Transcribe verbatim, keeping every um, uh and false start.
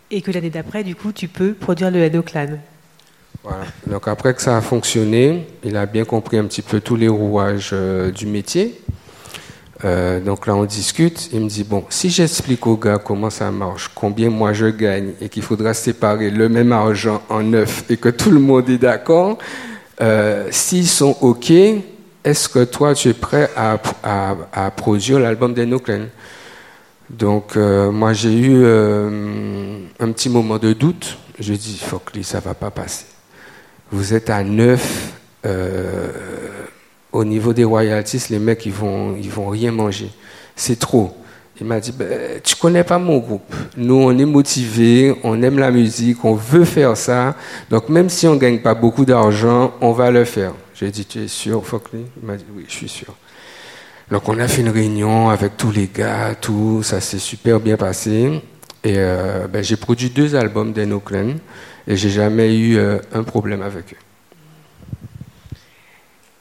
Et que l'année d'après, du coup, tu peux produire le Endo-Clan. Voilà. Donc après que ça a fonctionné, il a bien compris un petit peu tous les rouages euh, du métier. Euh, donc là, on discute. Il me dit, bon, si j'explique aux gars comment ça marche, combien moi je gagne, et qu'il faudra séparer le même argent en neuf, et que tout le monde est d'accord, euh, s'ils sont OK, est-ce que toi, tu es prêt à, à, à produire l'album d'Eno-Clan? Donc, euh, moi, j'ai eu euh, un petit moment de doute. Je dis, Focli, ça ne va pas passer. Vous êtes à neuf. Euh, au niveau des royalties, les mecs, ils vont, ils vont rien manger. C'est trop. Il m'a dit, ben, tu connais pas mon groupe. Nous, on est motivés, on aime la musique, on veut faire ça. Donc, même si on ne gagne pas beaucoup d'argent, on va le faire. J'ai dit, tu es sûr, Focli? Il m'a dit, oui, je suis sûr. Donc on a fait une réunion avec tous les gars, tout, ça s'est super bien passé. Et euh, ben, j'ai produit deux albums d'Eno-Clan et j'ai jamais eu euh, un problème avec eux.